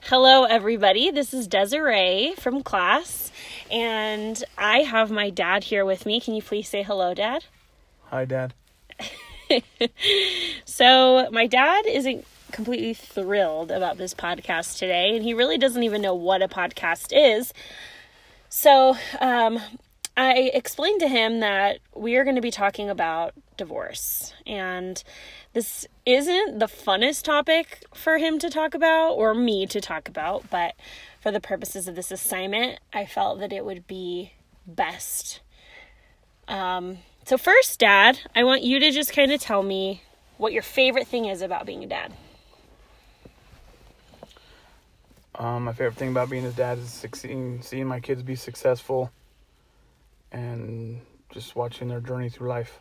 Hello, everybody. This is Desiree from class, and I have my dad here with me. Can you please say hello, Dad? Hi, Dad. So, my dad isn't completely thrilled about this podcast today, and he really doesn't even know what a podcast is. So, I explained to him that we are going to be talking about divorce, and this isn't the funnest topic for him to talk about or me to talk about, but for the purposes of this assignment, I felt that it would be best. So first, Dad, I want you to just kind of tell me what your favorite thing is about being a dad. My favorite thing about being a dad is seeing my kids be successful and just watching their journey through life.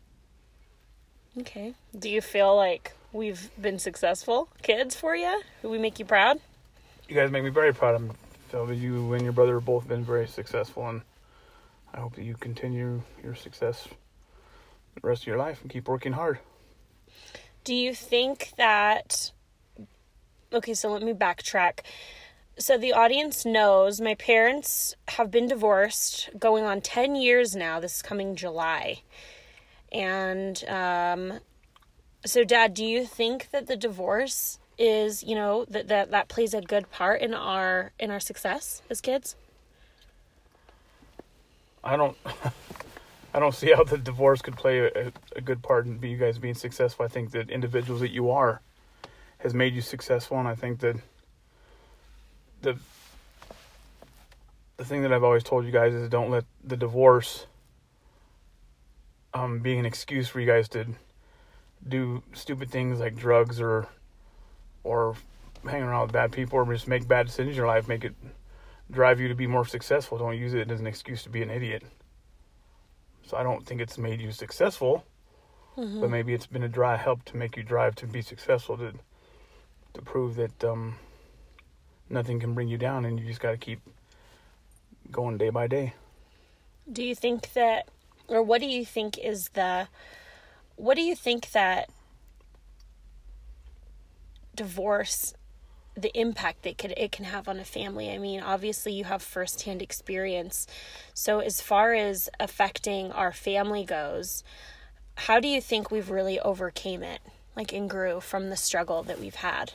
Okay. Do you feel like we've been successful kids for you? Do we make you proud? You guys make me very proud. I feel that you and your brother have both been very successful, and I hope that you continue your success the rest of your life and keep working hard. Do you think that... Okay, so let me backtrack. So the audience knows my parents have been divorced going on 10 years now, this coming July. And so, Dad, do you think that the divorce is, that plays a good part in our success as kids? I don't see how the divorce could play a good part in you guys being successful. I think that individuals that you are has made you successful, and I think that the thing that I've always told you guys is don't let the divorce being an excuse for you guys to do stupid things like drugs or hang around with bad people or just make bad decisions in your life. Make it drive you to be more successful. Don't use it as an excuse to be an idiot. So I don't think it's made you successful, but maybe it's been a dry help to make you drive to be successful, to prove that nothing can bring you down, and you just got to keep going day by day. Do you think that, or what do you think that divorce, the impact that it can have on a family? I mean, obviously you have firsthand experience. So as far as affecting our family goes, how do you think we've really overcame it, and grew from the struggle that we've had?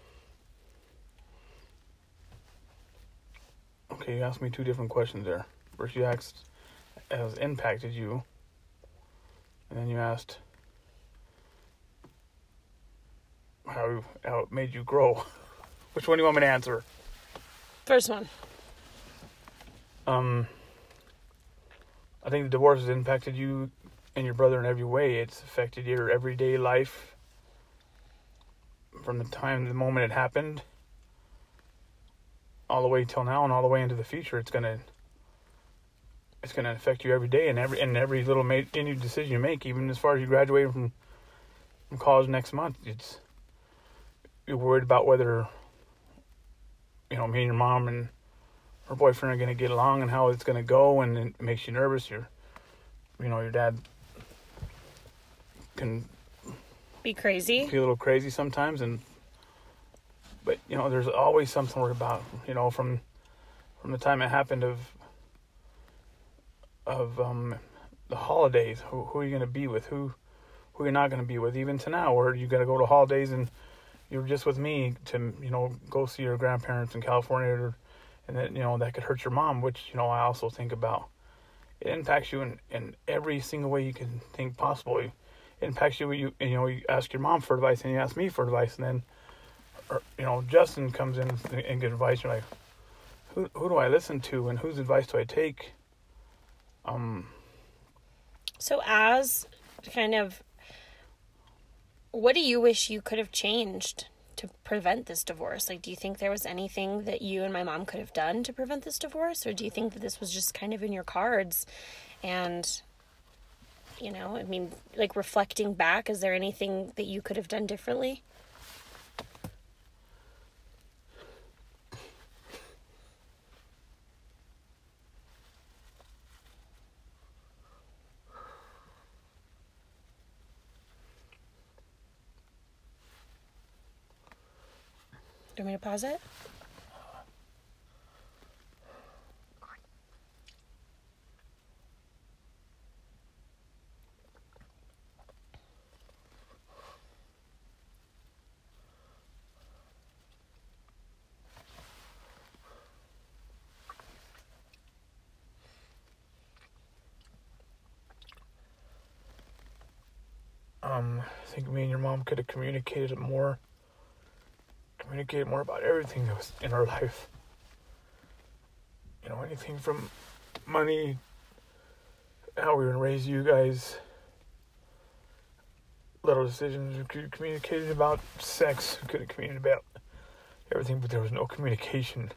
Okay, you asked me two different questions there. First you asked, has it impacted you? And then you asked how it made you grow. Which one do you want me to answer? First one. I think the divorce has impacted you and your brother in every way. It's affected your everyday life from the moment it happened all the way till now and all the way into the future. It's gonna affect you every day and every little any decision you make, even as far as you graduate from college next month. You're worried about whether me and your mom and her boyfriend are going to get along and how it's going to go, and it makes you nervous. Your dad can Be crazy. be a little crazy sometimes, but there's always something to worry about. From the time it happened of the holidays, who are you going to be with, who you're not going to be with, even to now where you got to go to holidays and you're just with me to go see your grandparents in California, and then that could hurt your mom, which I also think about. It impacts you in every single way you can think possible. It impacts you when you ask your mom for advice and you ask me for advice, and then Justin comes in and gives advice. You're like, who do I listen to and whose advice do I take? So as kind of, what do you wish you could have changed to prevent this divorce? Do you think there was anything that you and my mom could have done to prevent this divorce? Or do you think that this was just kind of in your cards? And, reflecting back, is there anything that you could have done differently? Do you want me to pause it? I think me and your mom could have communicated more about everything that was in our life. You know, anything from money, how we were going to raise you guys, little decisions. We could have communicated about sex. We could have communicated about everything, but there was no communication.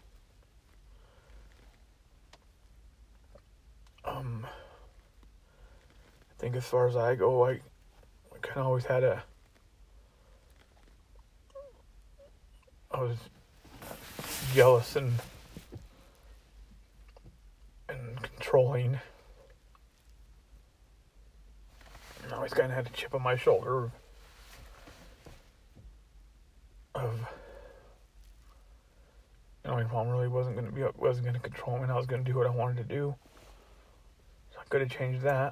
I think as far as I go, I kind of always had I was jealous and controlling. And I always kind of had a chip on my shoulder of, you know, my mom really wasn't going to control me, and I was going to do what I wanted to do. So I could have changed that.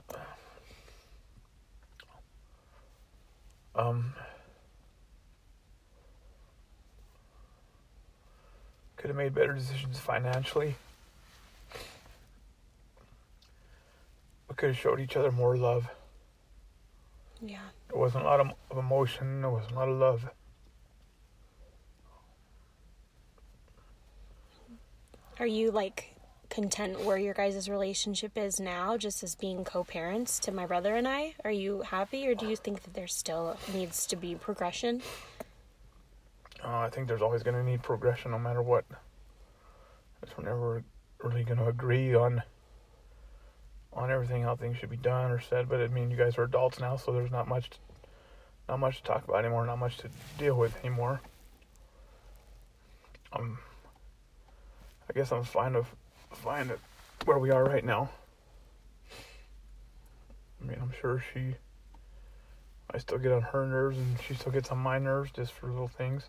Could have made better decisions financially. We could have showed each other more love. Yeah. There wasn't a lot of emotion. There wasn't a lot of love. Are you, like, content where your guys' relationship is now, just as being co-parents to my brother and I? Are you happy, or do you think that there still needs to be progression? I think there's always going to need progression no matter what. We're never really going to agree on everything, how things should be done or said, but I mean, you guys are adults now, so there's not much to talk about anymore, not much to deal with anymore. I guess I'm fine with where we are right now. I mean, I'm sure I still get on her nerves, and she still gets on my nerves just for little things.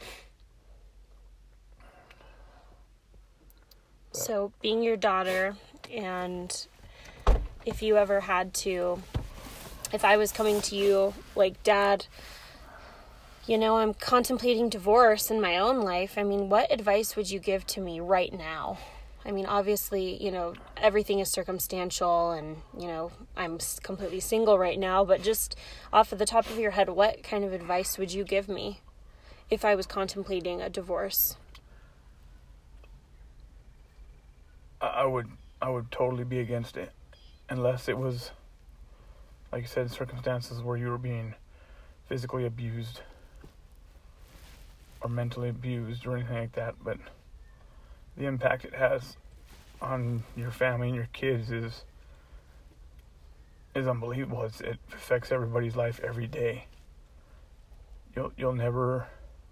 So, being your daughter, and if you ever had to, if I was coming to you like, Dad, you know, I'm contemplating divorce in my own life, I mean, what advice would you give to me right now? I mean, obviously, you know, everything is circumstantial, and, you know, I'm completely single right now, but just off of the top of your head, what kind of advice would you give me if I was contemplating a divorce? I would totally be against it, unless it was, like you said, circumstances where you were being physically abused or mentally abused or anything like that. But the impact it has on your family and your kids is unbelievable. It affects everybody's life every day. You'll never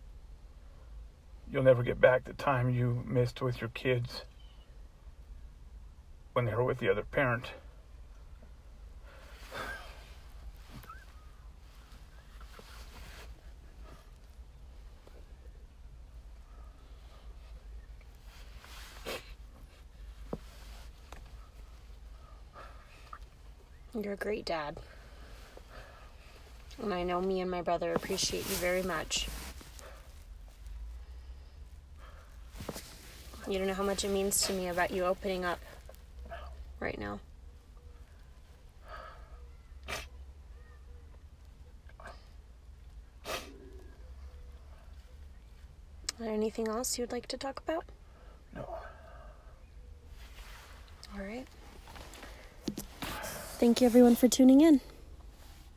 get back the time you missed with your kids when they were with the other parent. You're a great dad. And I know me and my brother appreciate you very much. You don't know how much it means to me about you opening up right now. Is there anything else you'd like to talk about? No. All right. Thank you, everyone, for tuning in.